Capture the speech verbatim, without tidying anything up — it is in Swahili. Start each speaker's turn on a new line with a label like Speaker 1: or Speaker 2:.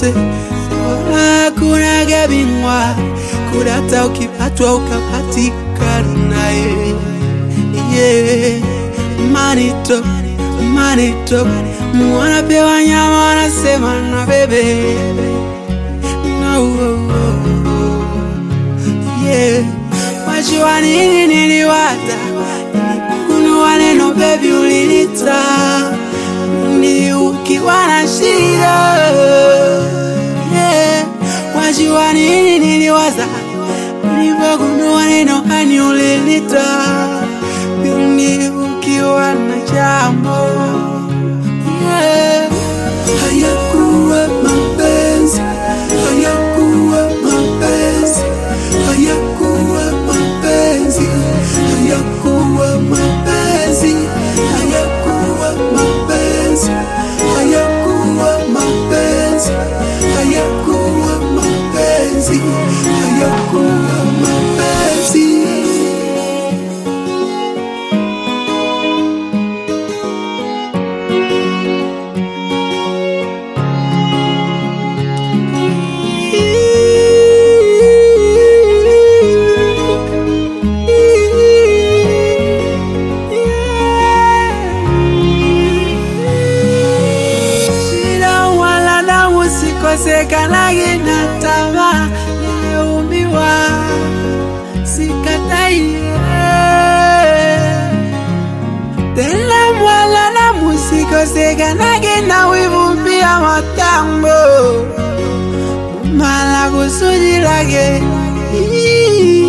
Speaker 1: se wala kuna gabingwa kurata ukipatwa ukapatikana eh. Yeah, money talk, money talk. Mwana pewa nyama wanasema na bebe. No, yeah. Wajua nini niliwaza, kununua neno baby ulinita, ni ukiwa na shida. Yeah. Wajua nini niliwaza, nilipokununua neno hani ulinita, ni ukiwa na jambo. Yeah. Hayakuwa mapenzi, hayakuwa mapenzi, hayakuwa mapenzi, hayakuwa mapenzi, hayakuwa mapenzi, hayakuwa mapenzi, hayakuwa mapenzi, hayakuwa mapenzi. Kosekanagi na tamaa, nimeumiwa sikatai. Tena mwala na musikosekanagi na wivu pia matambo, mala kusudi lake.